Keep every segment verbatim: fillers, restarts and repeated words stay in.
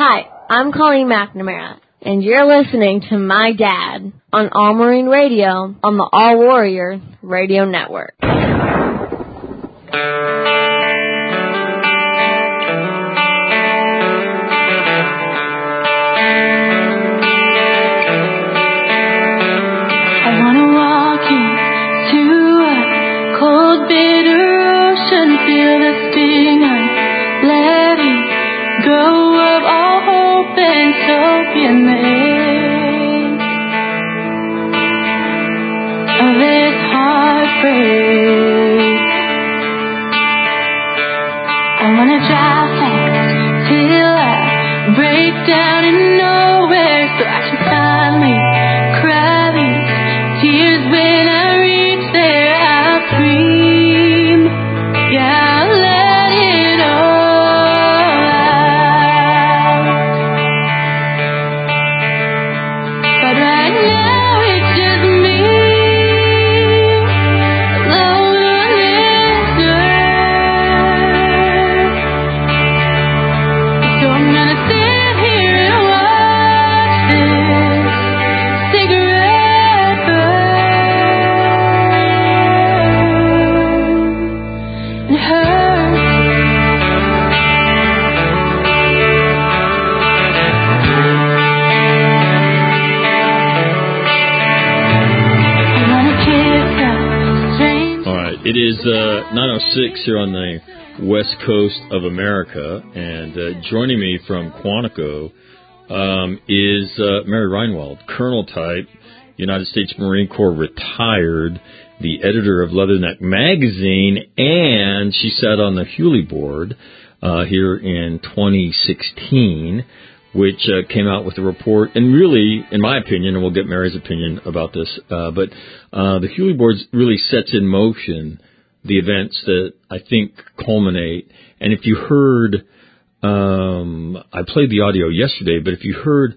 Hi, I'm Colleen McNamara, and you're listening to My Dad on All Marine Radio on the All Warrior Radio Network. I want to walk into a cold, bitter ocean, feel the sting of letting go of all hope and so be amazed of this heartbreak. I wanna drive fast till I break down in nowhere, so I can finally cry these tears when I reach there. I'll scream, yeah, I'll let it all out. But right now it's just me alone on this earth. So I'm gonna sit here and watch this cigarette burn. It hurts. I wanna kiss a stranger. All right, it is uh, nine oh six here on the west coast of America, and uh, joining me from Quantico um, is uh, Mary Reinwald, Colonel type, United States Marine Corps retired, the editor of Leatherneck Magazine, and she sat on the Hewley board uh, here in twenty sixteen, which uh, came out with a report, and really, in my opinion, and we'll get Mary's opinion about this, uh, but uh, the Hewley board really sets in motion the events that I think culminate. And if you heard, um, I played the audio yesterday, but if you heard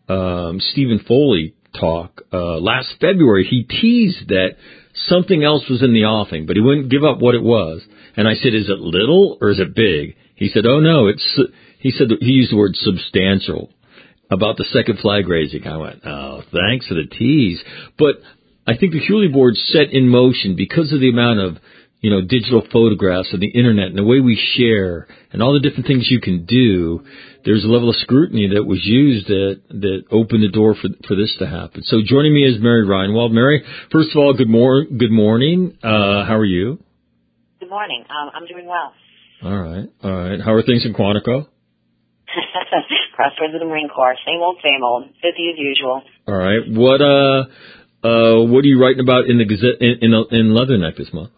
um, Stephen Foley talk uh, last February, he teased that something else was in the offing, but he wouldn't give up what it was. And I said, is it little or is it big? He said, oh, no, it's, he said, he used the word substantial about the second flag raising. I went, oh, thanks for the tease. But I think the Hewley board set in motion because of the amount of, you know, digital photographs and the internet and the way we share and all the different things you can do. There's a level of scrutiny that was used that, that opened the door for, for this to happen. So joining me is Mary Reinwald. Mary, first of all, good mor- good morning. Uh, how are you? Good morning. Um, I'm doing well. All right. All right. How are things in Quantico? Crossroads of the Marine Corps. Same old, same old. Busy as usual. All right. What, uh, uh, what are you writing about in the Gazette, in, in, in Leatherneck this month?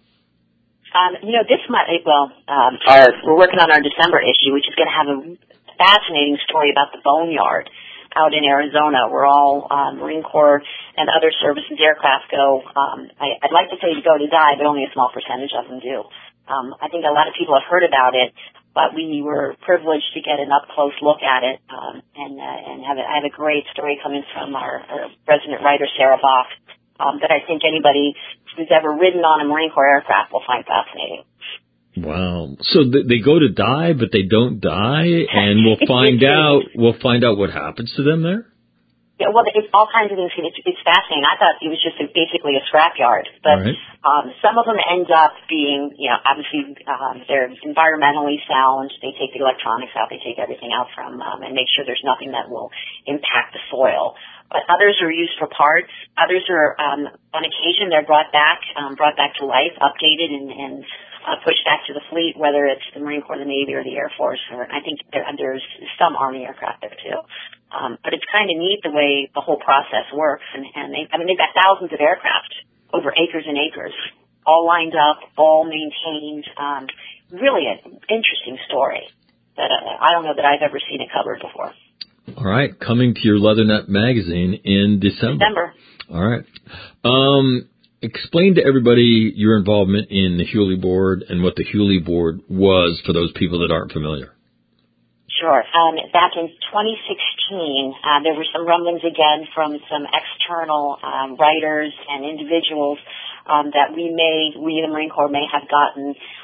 Um, you know, this month, well, um, our, we're working on our December issue, which is going to have a fascinating story about the Boneyard out in Arizona, where all um, Marine Corps and other services aircraft go. Um, I, I'd like to say to go to die, but only a small percentage of them do. Um, I think a lot of people have heard about it, but we were privileged to get an up-close look at it, um, and, uh, and have a, I have a great story coming from our, our resident writer, Sarah Bach, um, that I think anybody who's ever ridden on a Marine Corps aircraft will find fascinating. Wow. So th- they go to die, but they don't die, and we'll find out, we'll find out what happens to them there? Yeah, well, it's all kinds of things. It's, it's fascinating. I thought it was just a, basically a scrapyard, but Right. um, some of them end up being, you know, obviously um, they're environmentally sound. They take the electronics out. They take everything out from um, and make sure there's nothing that will impact the soil. But others are used for parts. Others are, um, on occasion, they're brought back, um, brought back to life, updated, and, and uh, pushed back to the fleet, whether it's the Marine Corps, the Navy, or the Air Force. Or I think there, there's some Army aircraft there too. Um, but it's kind of neat the way the whole process works. And, and they, I mean, they've got thousands of aircraft over acres and acres, all lined up, all maintained. Um, really an interesting story that uh, I don't know that I've ever seen it covered before. All right, coming to your Leatherneck magazine in December. December. All right. Um, explain to everybody your involvement in the Hewley board and what the Hewley board was for those people that aren't familiar. Sure. Um, back in twenty sixteen, uh, there were some rumblings again from some external um, writers and individuals um, that we may, we the Marine Corps may have gotten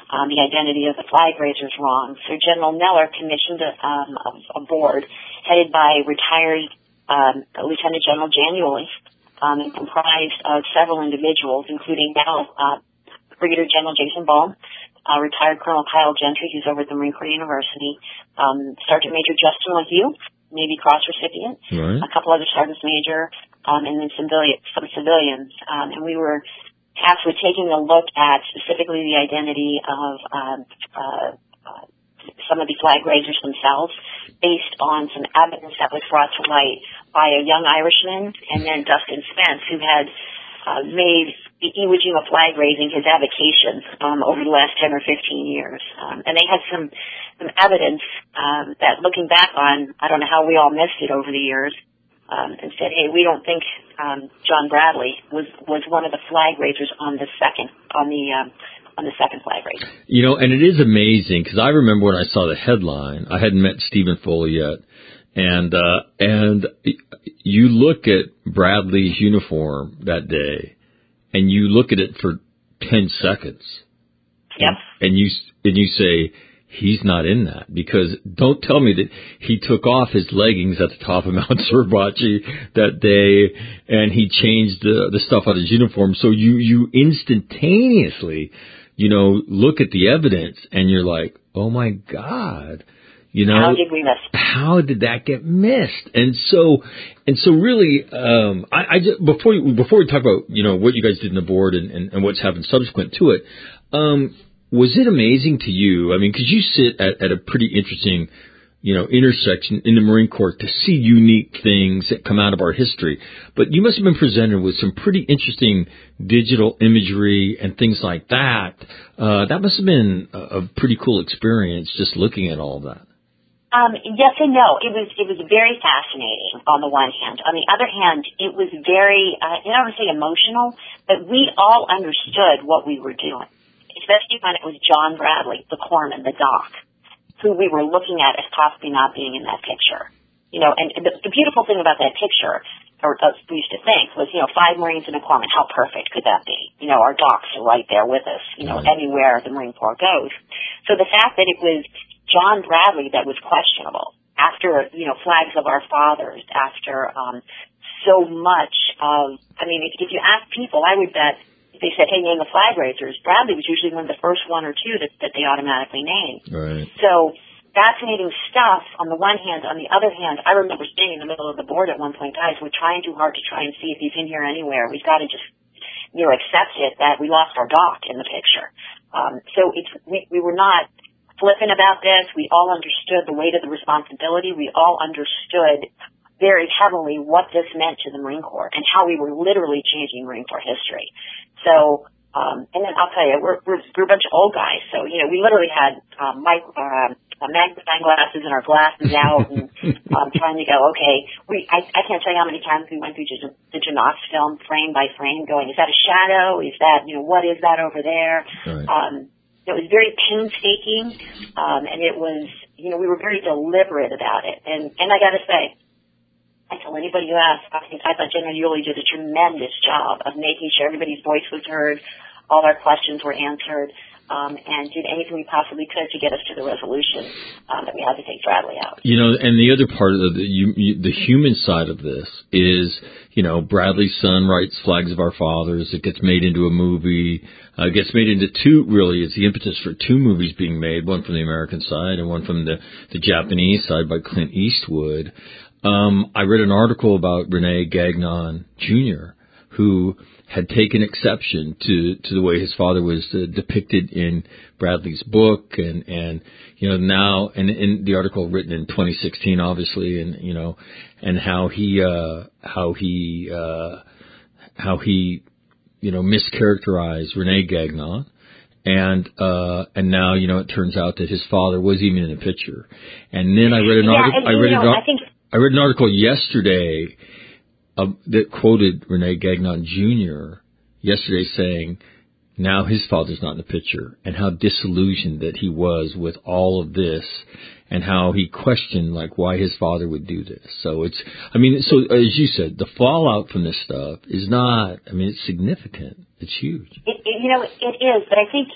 um, the identity of the flag raisers wrong. So General Miller commissioned a, um, a, a board headed by retired um, Lieutenant General Jan Yulee, um, and comprised of several individuals, including now uh, Brigadier General Jason Ball, uh, retired Colonel Kyle Gentry, who's over at the Marine Corps University, um, Sergeant Major Justin LaHue, Navy Cross recipient, right. a couple other sergeants major, um, and then civilian, some civilians. Um, and we were tasked with taking a look at specifically the identity of um, uh, uh, some of the flag raisers themselves based on some evidence that was brought to light by a young Irishman and then Dustin Spence, who had uh, made the Iwo Jima flag raising his avocation um, over the last ten or fifteen years. Um, and they had some, some evidence um, that looking back on, I don't know how we all missed it over the years, um, and said, hey, we don't think um, John Bradley was, was one of the flag raisers on the second, on the um, on the second flag raise. You know, and it is amazing because I remember when I saw the headline, I hadn't met Stephen Foley yet, and uh, and you look at Bradley's uniform that day, and you look at it for ten seconds. Yep. And, and you and you say, he's not in that, because don't tell me that he took off his leggings at the top of Mount Surbachi that day and he changed the, the stuff on his uniform. So you, you instantaneously, you know, look at the evidence and you're like, oh my God. You know, how did we miss? How did that get missed? And so, and so, really, um, I, I just, before before we talk about, you know, what you guys did in the board and, and, and what's happened subsequent to it, um, was it amazing to you? I mean, because you sit at, at a pretty interesting, you know, intersection in the Marine Corps to see unique things that come out of our history. But you must have been presented with some pretty interesting digital imagery and things like that. Uh, that must have been a, a pretty cool experience just looking at all of that. Um, yes and no. It was it was very fascinating on the one hand. On the other hand, it was very, uh, I don't want to say emotional, but we all understood what we were doing, especially when it was John Bradley, the corpsman, the doc, who we were looking at as possibly not being in that picture. You know, and the, the beautiful thing about that picture, or uh, we used to think, was, you know, five Marines and a corpsman. How perfect could that be? You know, our docs are right there with us, you know, anywhere the Marine Corps goes. So the fact that it was John Bradley that was questionable after, you know, flags of our fathers, after um, so much of, I mean, if, if you ask people, I would bet if they said, hey, name the flag raisers, Bradley was usually one of the first one or two that, that they automatically named. Right. So fascinating stuff on the one hand. On the other hand, I remember staying in the middle of the board at one point, guys, we're trying too hard to try and see if he's in here anywhere. We've got to just, you know, accept it that we lost our doc in the picture. Um, so it's, we, we were not flippant about this. We all understood the weight of the responsibility. We all understood very heavily what this meant to the Marine Corps and how we were literally changing Marine Corps history. So, um, and then I'll tell you, we're, we're, we're a bunch of old guys. So, you know, we literally had um, mic, uh, magnifying glasses and our glasses out and um, trying to go, okay, we, I, I can't tell you how many times we went through the, the Janox film frame by frame going, is that a shadow? Is that, you know, what is that over there? Right. Um, It was very painstaking, um, and it was, you know, we were very deliberate about it. And, and I got to say, I tell anybody who asks, I think I thought General Yulee did a tremendous job of making sure everybody's voice was heard, all our questions were answered, um, and did anything we possibly could to get us to the resolution um, that we had to take Bradley out. You know, and the other part of the you, you, the human side of this is, you know, Bradley's son writes Flags of Our Fathers. It gets made into a movie. Uh, it gets made into two, really. It's the impetus for two movies being made, one from the American side and one from the, the Japanese side by Clint Eastwood. Um, I read an article about Rene Gagnon Junior, who had taken exception to, to the way his father was uh, depicted in Bradley's book, and, and you know now, and in the article written in twenty sixteen, obviously, and you know, and how he uh, how he uh, how he you know mischaracterized Rene Gagnon, and uh, and now you know it turns out that his father was even in the picture, and then I read an yeah, article. and, I read you know, an, I think I read an article yesterday Uh, that quoted Rene Gagnon Junior yesterday saying, now his father's not in the picture, and how disillusioned that he was with all of this, and how he questioned, like, why his father would do this. So it's, I mean, so as you said, the fallout from this stuff is not, I mean, it's significant. It's huge. It, it, you know, it is, but I think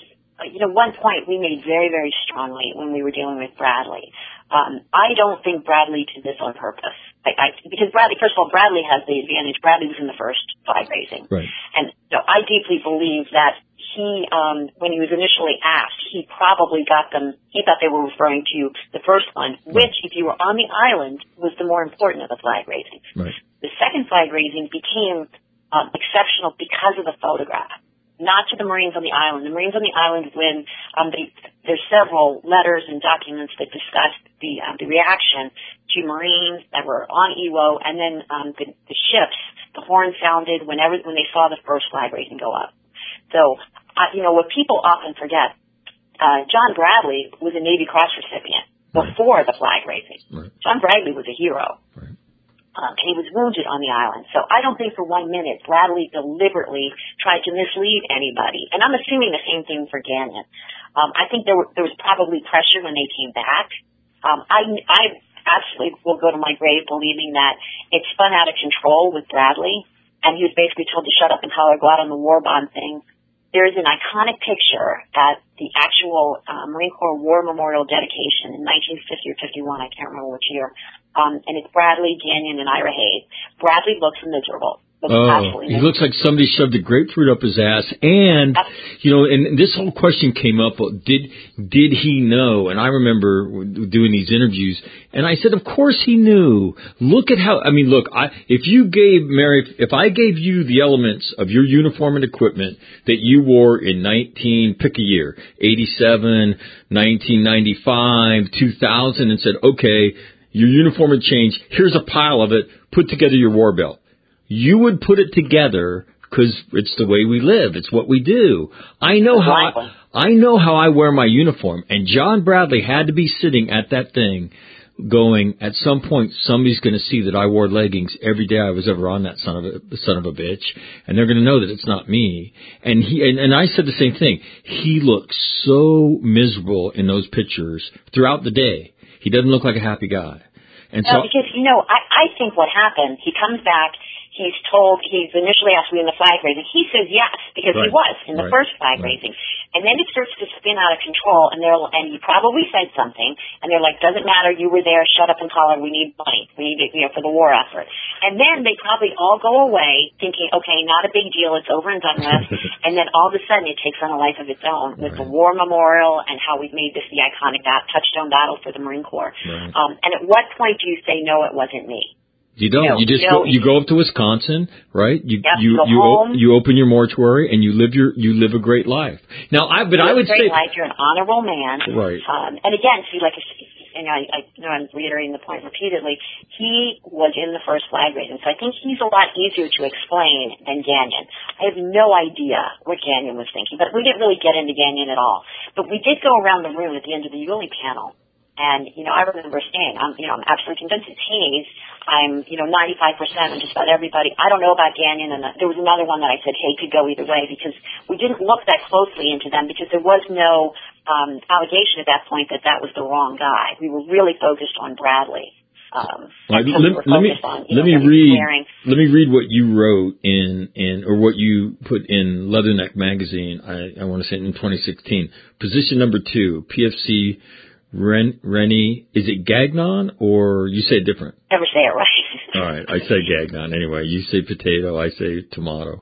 you know, one point we made very, very strongly when we were dealing with Bradley. Um, I don't think Bradley did this on purpose. I, I, because Bradley, first of all, Bradley has the advantage. Bradley was in the first flag raising. Right. And so I deeply believe that he, um, when he was initially asked, he probably got them, he thought they were referring to the first one, which, if you were on the island, was the more important of the flag raising. Right. The second flag raising became um, exceptional because of the photograph. Not to the Marines on the island. The Marines on the island, when um, they, there's several letters and documents that discuss the uh, the reaction to Marines that were on E W O, and then um, the, the ships, the horn sounded whenever when they saw the first flag raising go up. So, uh, you know, what people often forget, uh, John Bradley was a Navy Cross recipient before right. the flag raising. Right. John Bradley was a hero. Right. Um, and he was wounded on the island. So I don't think for one minute Bradley deliberately tried to mislead anybody. And I'm assuming the same thing for Gagnon. Um, I think there, were, there was probably pressure when they came back. Um, I, I absolutely will go to my grave believing that it spun out of control with Bradley, and he was basically told to shut up and color, go out on the war bond thing. There is an iconic picture at the actual uh, Marine Corps War Memorial dedication in nineteen fifty or fifty-one, I can't remember which year, um, and it's Bradley, Gagnon, and Ira Hayes. Bradley looks miserable. Oh, he looks like somebody shoved a grapefruit up his ass. And, you know, and this whole question came up, did did he know? And I remember doing these interviews, and I said, of course he knew. Look at how, I mean, look, I, if you gave, Mary, if I gave you the elements of your uniform and equipment that you wore in nineteen, pick a year, eighty-seven, nineteen ninety-five, two thousand, and said, okay, your uniform had changed, here's a pile of it, put together your war belt. You would put it together because it's the way we live. It's what we do. I know how I, I know how I wear my uniform. And John Bradley had to be sitting at that thing going, at some point, somebody's going to see that I wore leggings every day I was ever on that son of a, son of a bitch. And they're going to know that it's not me. And he, and, and I said the same thing. He looks so miserable in those pictures throughout the day. He doesn't look like a happy guy. And no, so, because, you know, I, I think what happened, he comes back, he's told, he's initially asked to be in the flag raising. He says yes, because right. he was in the right. first flag right. raising. And then it starts to spin out of control, and they're, and he probably said something, and they're like, doesn't matter, you were there, shut up and collar, we need money, we need it, you know, for the war effort. And then they probably all go away thinking, okay, not a big deal, it's over and done with. And then all of a sudden it takes on a life of its own with right. the war memorial and how we've made this the iconic bat- touchstone battle for the Marine Corps. Right. Um, and at what point do you say, no, it wasn't me? You don't. You, know, you just you know, go. You go up to Wisconsin, right? You yep, you go you home. o- you open your mortuary and you live your you live a great life. Now, I but you I would live a great say life. You're an honorable man, right? Um, and again, see, like, and I, I know I'm reiterating the point repeatedly. He was in the first flag raising, so I think he's a lot easier to explain than Gagnon. I have no idea what Gagnon was thinking, but we didn't really get into Gagnon at all. But we did go around the room at the end of the Yulee panel. And, you know, I remember saying, I'm, you know, I'm absolutely convinced it's Hayes. I'm, you know, ninety-five percent on just about everybody. I don't know about Gagnon, and there was another one that I said, hey, could go either way, because we didn't look that closely into them because there was no um, allegation at that point that that was the wrong guy. We were really focused on Bradley. Um, well, let, we let me on, let know, me read wearing. let me read what you wrote in, in or what you put in Leatherneck magazine. I, I want to say in twenty sixteen. Position number two, P F C. Ren, Rennie, is it Gagnon or you say it different? Never say it right. All right, I say Gagnon anyway. You say potato, I say tomato.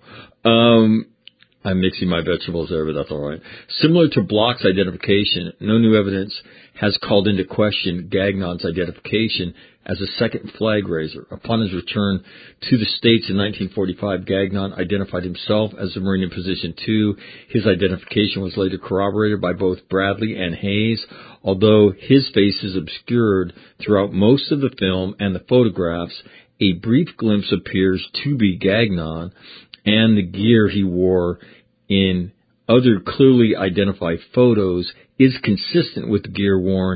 Um, I'm mixing my vegetables there, but that's all right. Similar to Block's identification, no new evidence has called into question Gagnon's identification as a second flag raiser. Upon his return to the States in nineteen forty-five, Gagnon identified himself as a Marine in Position two. His identification was later corroborated by both Bradley and Hayes, although his face is obscured throughout most of the film and the photographs. A brief glimpse appears to be Gagnon, and the gear he wore in other clearly identified photos is consistent with the gear worn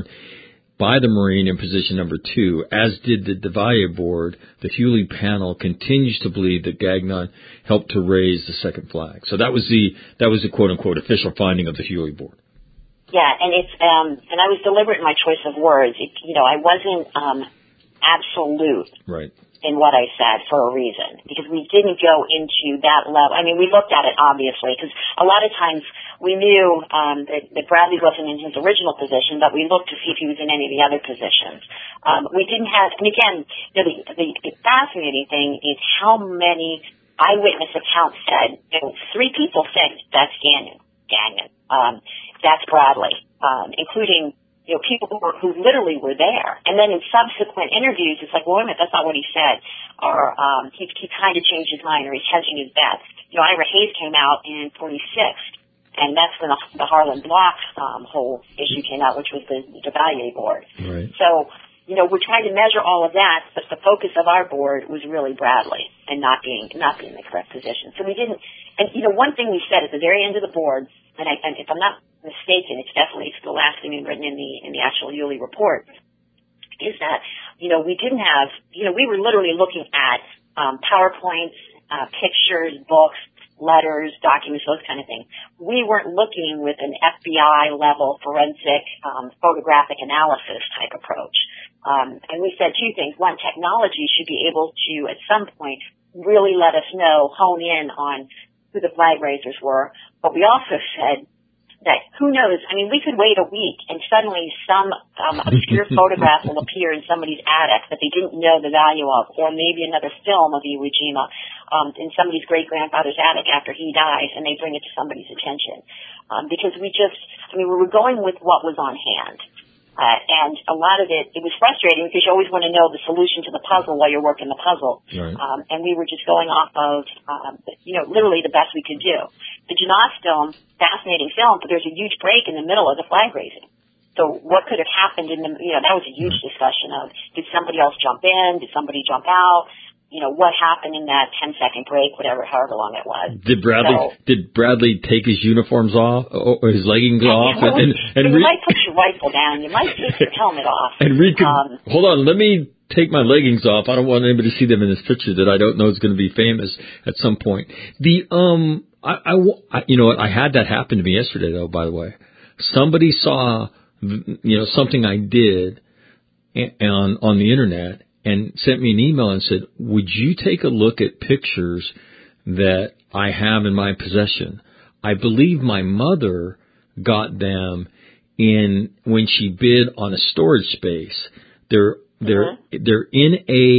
by the Marine in Position number two, as did the Devalle board. The Yulee panel continues to believe that Gagnon helped to raise the second flag. So that was the that was the quote unquote official finding of the Yulee board. Yeah, and it's um, and I was deliberate in my choice of words. It, you know, I wasn't um, absolute. Right. In what I said for a reason, because we didn't go into that level. I mean, we looked at it obviously, because a lot of times we knew um, that, that Bradley wasn't in his original position, but we looked to see if he was in any of the other positions. Um, we didn't have, and again, you know, the, the, the fascinating thing is how many eyewitness accounts said, you know, three people said that's Gagnon, Gagnon, um, that's Bradley, um, including, you know, people who, were, who literally were there. And then in subsequent interviews, it's like, well, wait a minute, that's not what he said. Or um, he, he kind of changed his mind, or he's hedging his bets. You know, Ira Hayes came out in forty-six, and that's when the, the Harlan Block um, whole issue came out, which was the, the Duvalier board. Right. So, you know, we're trying to measure all of that, but the focus of our board was really Bradley and not being not being in the correct position. So we didn't. And you know, one thing we said at the very end of the board, and, I, and if I'm not mistaken, it's definitely it's the last thing written in the in the actual Yulee report, is that, you know, we didn't have, you know, we were literally looking at um, PowerPoints, uh, pictures, books, letters, documents, those kind of things. We weren't looking with an F B I level forensic um, photographic analysis type approach. Um, and we said two things. One, technology should be able to, at some point, really let us know, hone in on who the flag raisers were. But we also said that who knows, I mean, we could wait a week and suddenly some um, obscure photograph will appear in somebody's attic that they didn't know the value of, or maybe another film of Iwo Jima um, in somebody's great-grandfather's attic after he dies, and they bring it to somebody's attention. Um, because we just, I mean, we were going with what was on hand. Uh, and a lot of it, it was frustrating because you always want to know the solution to the puzzle while you're working the puzzle. Right. Um, and we were just going off of, um, you know, literally the best we could do. The Janas film, fascinating film, but there's a huge break in the middle of the flag raising. So what could have happened in the, you know, that was a huge discussion of, did somebody else jump in? Did somebody jump out? You know, what happened in that ten second break, whatever, however long it was. Did Bradley so, did Bradley take his uniforms off or his leggings off? Well, and, and, and you Reed, might put your rifle down. You might take your helmet off. And Reed could, um, hold on, let me take my leggings off. I don't want anybody to see them in this picture that I don't know is going to be famous at some point. The um, I, I, I you know what? I had that happen to me yesterday, though. By the way, somebody saw, you know, something I did on on the internet, and sent me an email and said, would you take a look at pictures that I have in my possession? I believe my mother got them in when she bid on a storage space. They're they're uh-huh. they're in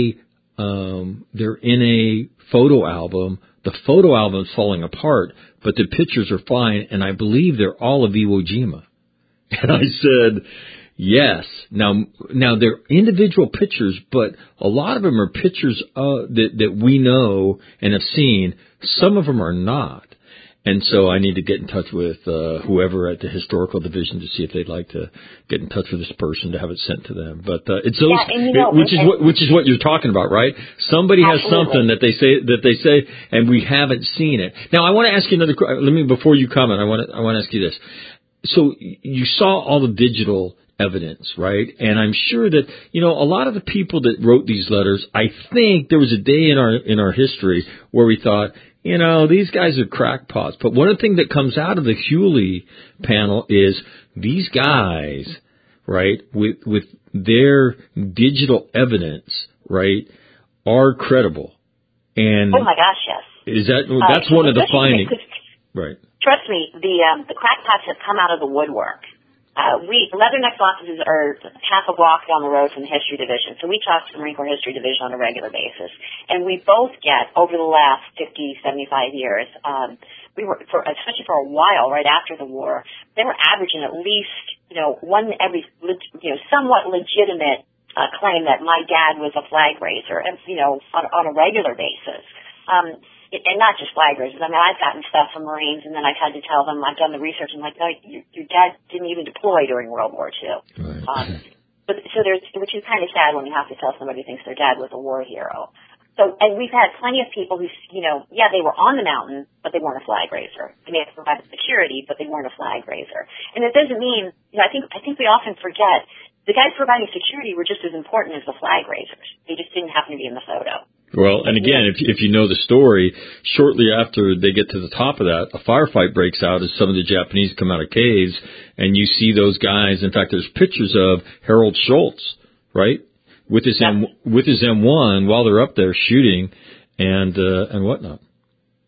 a um, they're in a photo album. The photo album's falling apart, but the pictures are fine, and I believe they're all of Iwo Jima. And I said, yes. Now, now they're individual pictures, but a lot of them are pictures uh, that that we know and have seen. Some of them are not, and so I need to get in touch with uh, whoever at the historical division to see if they'd like to get in touch with this person to have it sent to them. But uh, it's those, yeah, and you know, which is and, what which is what you're talking about, right? Somebody absolutely. has something that they say that they say, and we haven't seen it. Now, I want to ask you another. Let me before you comment. I want to I want to ask you this. So you saw all the digital evidence, right? And I'm sure that, you know, a lot of the people that wrote these letters, I think there was a day in our in our history where we thought, you know, these guys are crackpots. But one of the things that comes out of the Yulee panel is these guys, right, with with their digital evidence, right, are credible. And oh my gosh, yes. Is that uh, that's one of the findings, right? Trust me, the um, the crackpots have come out of the woodwork. Uh, we, Leathernecks offices are half a block down the road from the History Division, so we talk to the Marine Corps History Division on a regular basis. And we both get, over the last fifty, seventy-five years, um, we were, for, especially for a while right after the war, they were averaging at least, you know, one every, you know, somewhat legitimate uh, claim that my dad was a flag raiser, and, you know, on, on a regular basis. Um, And not just flag raisers. I mean, I've gotten stuff from Marines, and then I've had to tell them, I've done the research, and I'm like, no, your, your dad didn't even deploy during World War Two. Right. Um, but so there's, which is kind of sad when you have to tell somebody who thinks their dad was a war hero. So, and we've had plenty of people who, you know, yeah, they were on the mountain, but they weren't a flag raiser. They may have provided security, but they weren't a flag raiser. And it doesn't mean, you know, I think, I think we often forget the guys providing security were just as important as the flag raisers. They just didn't happen to be in the photo. Well, and again, if if you know the story, shortly after they get to the top of that, a firefight breaks out as some of the Japanese come out of caves, and you see those guys. In fact, there's pictures of Harold Schultz, right, with his yeah. M with his M one while they're up there shooting, and uh, and whatnot.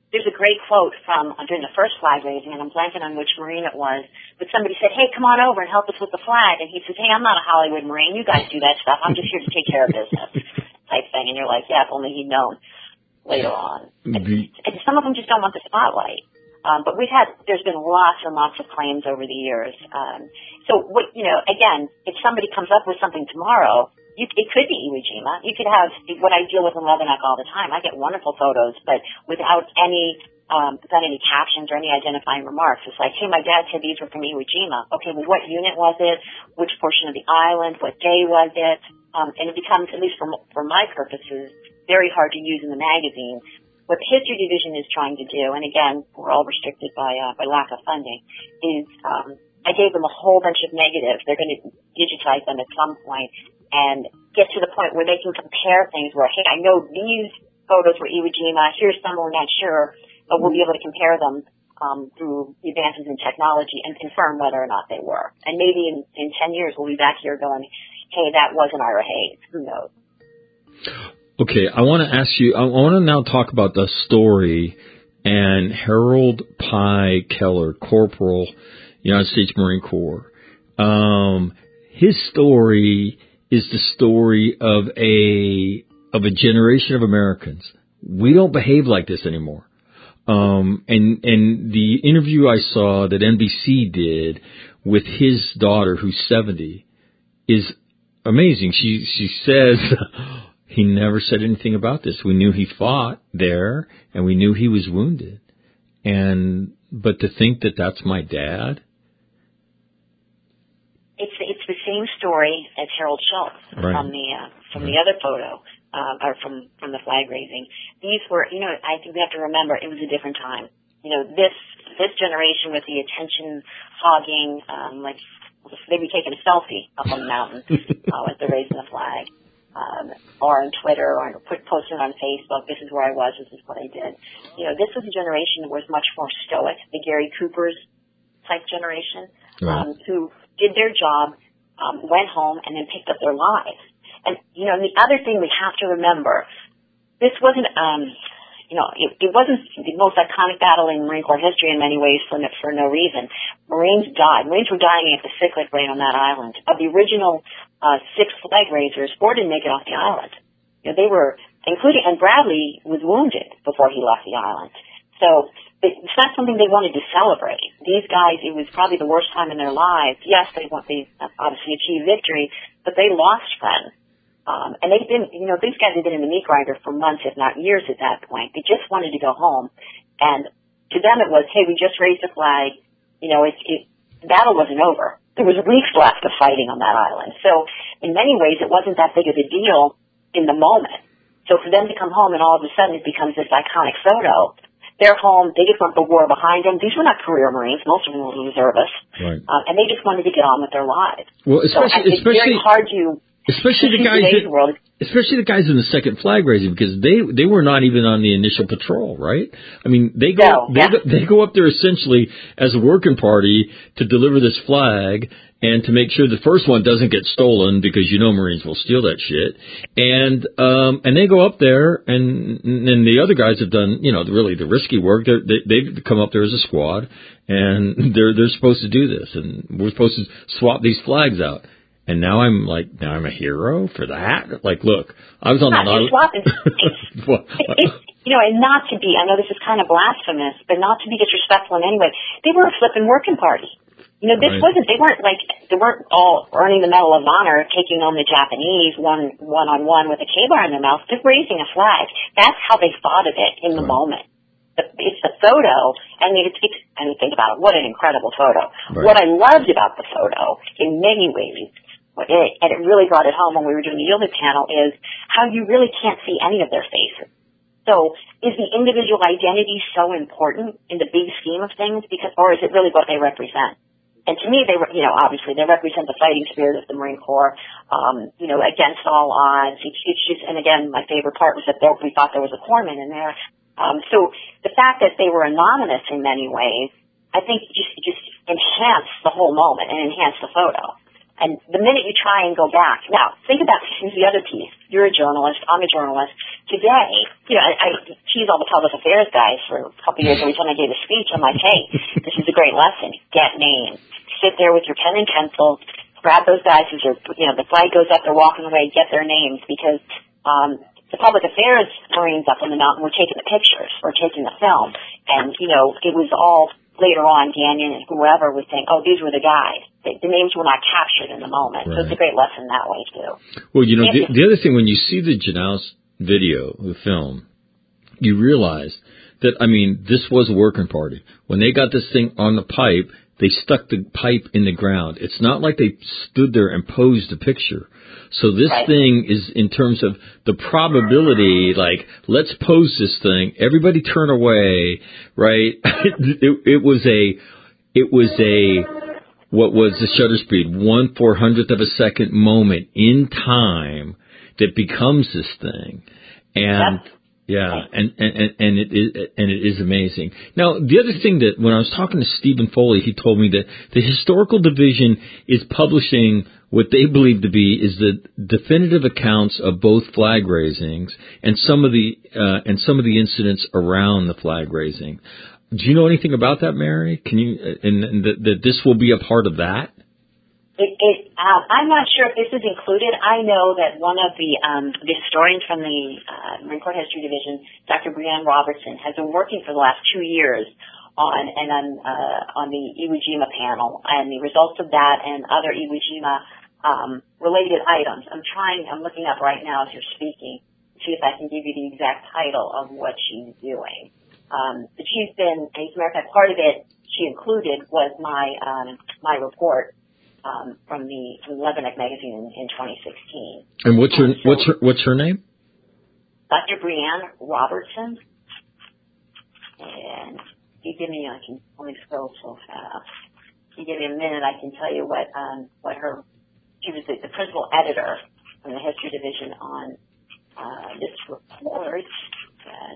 there's a great quote from uh, during the first flag raising, and I'm blanking on which Marine it was, but somebody said, hey, come on over and help us with the flag. And he says, hey, I'm not a Hollywood Marine. You guys do that stuff. I'm just here to take care of business type thing. And you're like, yeah, if only he'd known later on. And, and some of them just don't want the spotlight. Um, but we've had, there's been lots and lots of claims over the years. Um, so, what, you know, again, if somebody comes up with something tomorrow, You, it could be Iwo Jima. You could have what I deal with in Lebanon all the time. I get wonderful photos, but without any um, without any captions or any identifying remarks. It's like, hey, my dad said these were from Iwo Jima. Okay, well, what unit was it? Which portion of the island? What day was it? Um, and it becomes, at least for for my purposes, very hard to use in the magazine. What the History Division is trying to do, and again, we're all restricted by uh, by lack of funding, is um, I gave them a whole bunch of negatives. They're going to digitize them at some point and get to the point where they can compare things where, hey, I know these photos were Iwo Jima, here's some we're not sure, but we'll be able to compare them um, through the advances in technology and confirm whether or not they were. And maybe in, in ten years we'll be back here going, hey, that wasn't Ira Hayes. Who knows? Okay, I want to ask you, I want to now talk about the story and Harold Pye Keller, Corporal, United States Marine Corps. Um, his story is the story of a of a generation of Americans. We don't behave like this anymore. Um, and and the interview I saw that N B C did with his daughter, who's seventy, is amazing. She she says he never said anything about this. We knew he fought there, and we knew he was wounded. And but to think that that's my dad. It's it's the same story as Harold Schultz right. from the uh, from right. the other photo, um, or from from the flag raising. These were, you know, I think we have to remember it was a different time. You know, this this generation with the attention hogging, um, like maybe taking a selfie up on the mountain uh, as they're raising the flag, um, or on Twitter, or put posting on Facebook. This is where I was. This is what I did. You know, this was a generation that was much more stoic. The Gary Coopers type generation, right. um, who did their job, um, went home, and then picked up their lives. And, you know, and the other thing we have to remember, this wasn't, um, you know, it, it wasn't the most iconic battle in Marine Corps history in many ways for no, for no reason. Marines died. Marines were dying at the cyclic rate on that island. Of the original uh, six flag raisers, four didn't make it off the island. You know, they were, including, and Bradley was wounded before he left the island. So it's not something they wanted to celebrate. These guys, it was probably the worst time in their lives. Yes, they want they obviously achieved victory, but they lost friends. Um, and they've been, you know, these guys have been in the meat grinder for months, if not years at that point. They just wanted to go home. And to them it was, hey, we just raised a flag. You know, it, it, the battle wasn't over. There was weeks left of fighting on that island. So in many ways it wasn't that big of a deal in the moment. So for them to come home and all of a sudden it becomes this iconic photo. They're home. They just want the war behind them. These were not career Marines. Most of them were reservists. Right. Um, and they just wanted to get on with their lives. Well, especially, so it's especially, very hard to, especially the guys that, world. especially the guys in the second flag raising, because they, they were not even on the initial patrol, right? I mean, they go, No, they yeah. go, they go up there essentially as a working party to deliver this flag and to make sure the first one doesn't get stolen, because you know Marines will steal that shit. And um, and they go up there, and and the other guys have done, you know, really the risky work. They're, they they've come up there as a squad, and they're they're supposed to do this, and we're supposed to swap these flags out. And now I'm like, now I'm a hero for that. Like, look, I was on not, the Nautilus. Swapping. You know, and not to be, I know this is kind of blasphemous, but not to be disrespectful in any way. They were a flipping working party. You know, this right. wasn't, they weren't like, they weren't all earning the Medal of Honor, taking on the Japanese one, one on one with a K-bar in their mouth. They're raising a flag. That's how they thought of it in the right. moment. It's the photo, and it's, it's, I mean, think about it. What an incredible photo. Right. What I loved about the photo, in many ways, it, and it really brought it home when we were doing the Yielded panel, is how you really can't see any of their faces. So is the individual identity so important in the big scheme of things, because, or is it really what they represent? And to me, they were, you know, obviously they represent the fighting spirit of the Marine Corps, um, you know, against all odds. It's, it's just, and again, my favorite part was that there, we thought there was a corpsman in there. Um, so the fact that they were anonymous in many ways, I think just, just enhanced the whole moment and enhanced the photo. And the minute you try and go back, now think about here's the other piece. You're a journalist. I'm a journalist. Today, you know, I, I tease all the public affairs guys for a couple of years. Every time I gave a speech, I'm like, hey, this is a great lesson. Get names. Sit there with your pen and pencil. Grab those guys as you're, you know, the flag goes up, they're walking away. Get their names because um, the public affairs Marines up on the mountain were taking the pictures, were taking the film, and you know, it was all. Later on, Gagnon and whoever would think, oh, these were the guys. The, the names were not captured in the moment. Right. So it's a great lesson that way, too. Well, you know, the, the other thing, when you see the Janows video, the film, you realize that, I mean, this was a working party. When they got this thing on the pipe, they stuck the pipe in the ground. It's not like they stood there and posed a picture. So this right. thing is, in terms of the probability, like, let's pose this thing, everybody turn away, right? it, it was a, it was a, what was the shutter speed? One four hundredth of a second moment in time that becomes this thing. And, yep. Yeah, and and and it is and it is amazing. Now, the other thing that when I was talking to Stephen Foley, he told me that the historical division is publishing what they believe to be is the definitive accounts of both flag raisings and some of the uh, and some of the incidents around the flag raising. Do you know anything about that, Mary? Can you and, and that, that this will be a part of that? It, it, uh, I'm not sure if this is included. I know that one of the, um, the historians from the uh, Marine Corps History Division, Doctor Brianne Robertson, has been working for the last two years on and on, uh, on the Iwo Jima panel and the results of that and other Iwo Jima um, related items. I'm trying. I'm looking up right now as you're speaking to see if I can give you the exact title of what she's doing. Um, but she's been, as a matter of fact, part of it she included was my um, my report. Um, from the from Lebanon magazine in, in twenty sixteen. And what's her um, so what's her what's her name? Doctor Brianne Robertson. And you give me I can only scroll so fast. You give me a minute, I can tell you what um what her she was the, the principal editor from the History Division on uh, this report that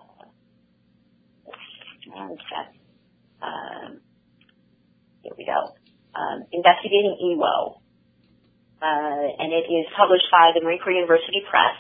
uh, that um, here we go. Um, investigating E W O, uh, and it is published by the Marine Corps University Press.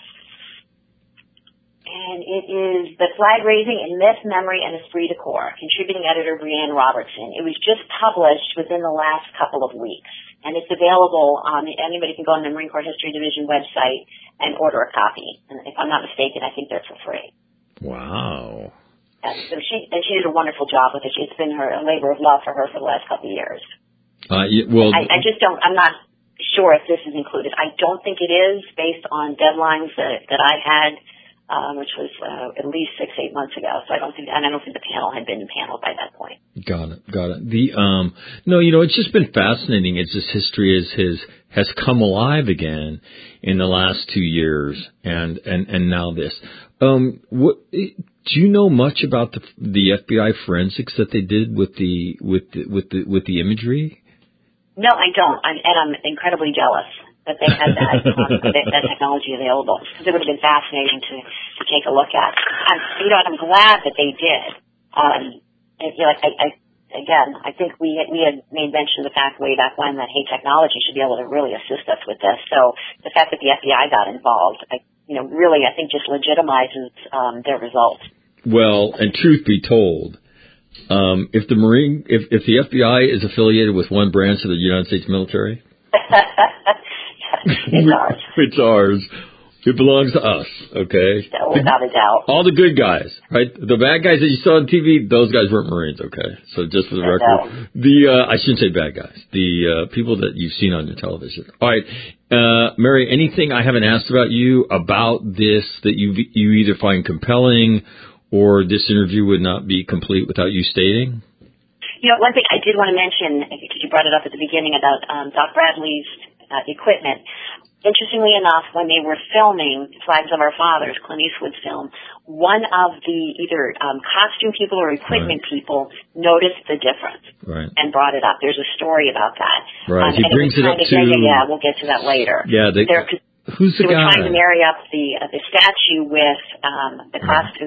And it is The Flag Raising in Myth, Memory, and Esprit de Corps, contributing editor Brianne Robertson. It was just published within the last couple of weeks, and it's available on, anybody can go on the Marine Corps History Division website and order a copy. And if I'm not mistaken, I think they're for free. Wow. And so she, and she did a wonderful job with it. It's been her, a labor of love for her for the last couple of years. Uh, yeah, well, I, I just don't, I'm not sure if this is included. I don't think it is based on deadlines that, that I had, um, which was uh, at least six, eight months ago. So I don't think, and I don't think the panel had been paneled by that point. Got it, got it. The, um, no, you know, it's just been fascinating as this history is, his, has come alive again in the last two years and, and, and now this. Um, what, do you know much about the, the F B I forensics that they did with the, with the, with the, with the imagery? No, I don't, I'm, and I'm incredibly jealous that they had that, um, that technology available, because it would have been fascinating to, to take a look at. I'm, you know, and I'm glad that they did. Um, and, you know, I, I, again, I think we had, we had made mention of the fact way back when that, hey, technology should be able to really assist us with this. So the fact that the F B I got involved, I, you know, really, I think just legitimizes um, their results. Well, and truth be told, Um, if the Marine, if, if the F B I is affiliated with one branch of the United States military, it's ours. It's ours. It belongs to us. Okay. No, without a doubt. All the good guys, right? The bad guys that you saw on T V, those guys weren't Marines. Okay. So just for the record, no. the uh, I shouldn't say bad guys. The uh, people that you've seen on your television. All right, uh, Mary. Anything I haven't asked about you about this that you you either find compelling, or this interview would not be complete without you stating? You know, one thing I did want to mention, because you brought it up at the beginning about um, Doc Bradley's uh, equipment. Interestingly enough, when they were filming Flags of Our Fathers, Clint Eastwood's film, one of the either um, costume people or equipment right. people noticed the difference right. and brought it up. There's a story about that. Right. Um, he and brings it, it up of, to... Yeah, yeah, we'll get to that later. Yeah, they... Who's the they guy? They were trying to marry up the uh, the statue with um, the right. costume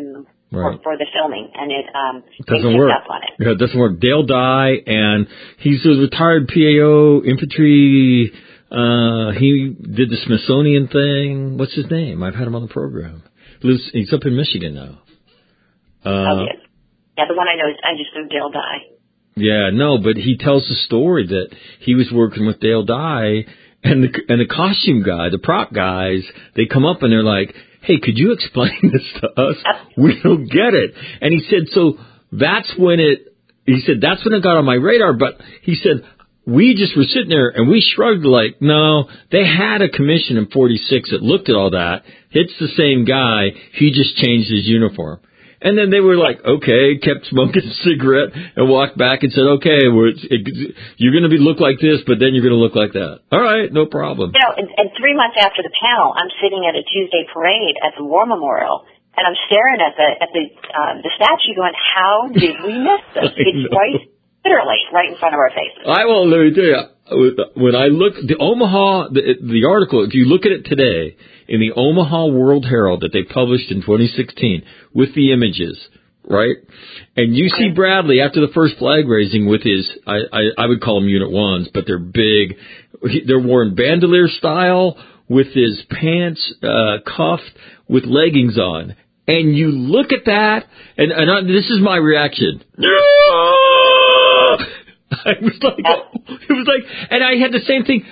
right. for, for the filming, and it um, doesn't work. Up on it. Yeah, it doesn't work. Dale Dye, and he's a retired P A O infantry. Uh, he did the Smithsonian thing. What's his name? I've had him on the program. Lives, he's up in Michigan now. Uh, oh, yeah. yeah, the one I know is I just know Dale Dye. Yeah, no, but he tells the story that he was working with Dale Dye, and the and the costume guy, the prop guys, they come up and they're like, "Hey, could you explain this to us? We don't get it." And he said, "So that's when it." He said, "That's when it got on my radar." But he said, "We just were sitting there and we shrugged like, no, they had a commission in forty-six that looked at all that. It's the same guy. He just changed his uniform." And then they were like, okay, kept smoking a cigarette and walked back and said, okay, we're, it, you're going to be look like this, but then you're going to look like that. All right, no problem. You know, and, and three months after the panel, I'm sitting at a Tuesday parade at the War Memorial, and I'm staring at the at the um, the statue going, how did we miss this? It's right, literally, right in front of our faces. I will, let me tell you, when I look, the Omaha, the, the article, if you look at it today, in the Omaha World Herald that they published in twenty sixteen with the images, right? And you see Bradley after the first flag raising with his, I, I, I would call them Unit ones, but they're big. They're worn bandolier style with his pants uh, cuffed with leggings on. And you look at that, and, and I, this is my reaction. I was like, it was like, and I had the same thing.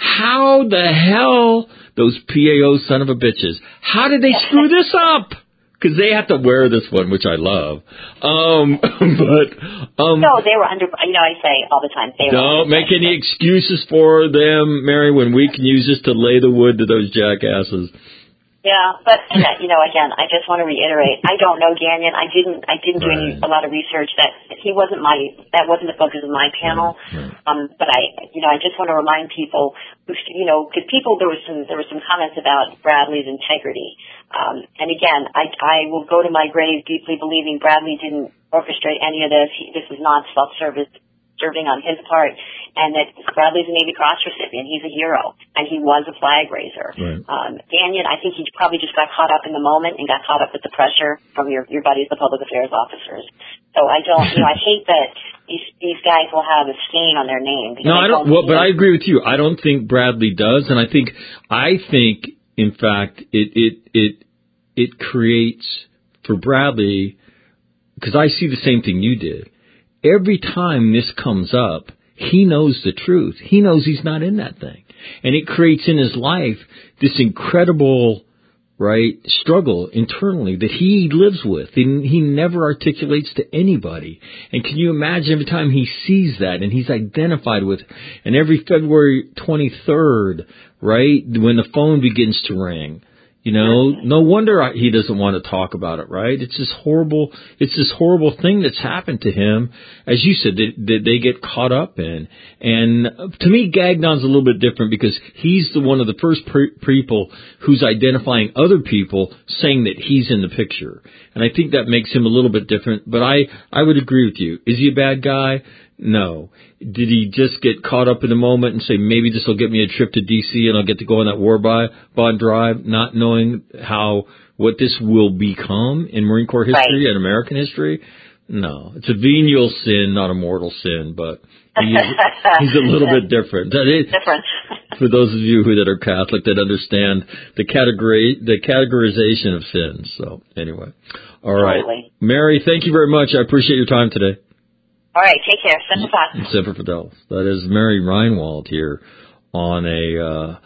How the hell, those P A O son of a bitches, how did they screw this up? Because they have to wear this one, which I love. Um, but um, no, they were under. You know, I say all the time. They don't make any excuses for them, Mary. When we can use this to lay the wood to those jackasses. Yeah, but you know, again, I just want to reiterate. I don't know Gagnon. I didn't. I didn't do any, a lot of research. That he wasn't my. That wasn't the focus of my panel. Right. Um, but I, you know, I just want to remind people, who, you know, because people there was some there were some comments about Bradley's integrity. Um, and again, I I will go to my grave deeply believing Bradley didn't orchestrate any of this. He, this is not self-service serving on his part, and that Bradley's a Navy Cross recipient. He's a hero, and he was a flag raiser. Right. Um, Gagnon, I think he probably just got caught up in the moment and got caught up with the pressure from your, your buddies, the public affairs officers. So I don't, you know, I hate that these these guys will have a stain on their name. No, I don't. Well, but I agree with you. I don't think Bradley does, and I think I think in fact it it it it creates for Bradley, because I see the same thing you did. Every time this comes up, he knows the truth. He knows he's not in that thing. And it creates in his life this incredible, right, struggle internally that he lives with. And he never articulates to anybody. And can you imagine every time he sees that and he's identified with, and every February twenty-third, right, when the phone begins to ring, you know, no wonder he doesn't want to talk about it, right? It's this horrible, it's this horrible thing that's happened to him, as you said, that, that they get caught up in. And to me, Gagnon's a little bit different because he's the one of the first pre- people who's identifying other people, saying that he's in the picture. And I think that makes him a little bit different. But I, I would agree with you. Is he a bad guy? No. Did he just get caught up in the moment and say, maybe this will get me a trip to D C and I'll get to go on that war bond drive, not knowing how, what this will become in Marine Corps history and American history? No. It's a venial sin, not a mortal sin, but he's, he's a little bit different. That is, different. For those of you who that are Catholic that understand the category, the categorization of sins. So anyway. All right. Absolutely. Mary, thank you very much. I appreciate your time today. All right, take care. Semper Fidelis. Semper Fidelis. That is Mary Reinwald here on a uh,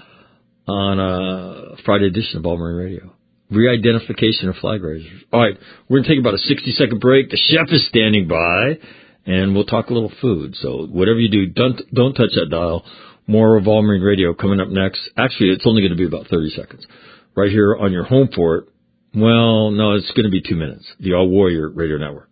on a Friday edition of All Marine Radio. Re-identification of flag raisers. All right, we're going to take about a sixty-second break. The chef is standing by, and we'll talk a little food. So whatever you do, don't don't touch that dial. More of All Marine Radio coming up next. Actually, it's only going to be about thirty seconds. Right here on your home for it. Well, no, it's going to be two minutes. The All Warrior Radio Network.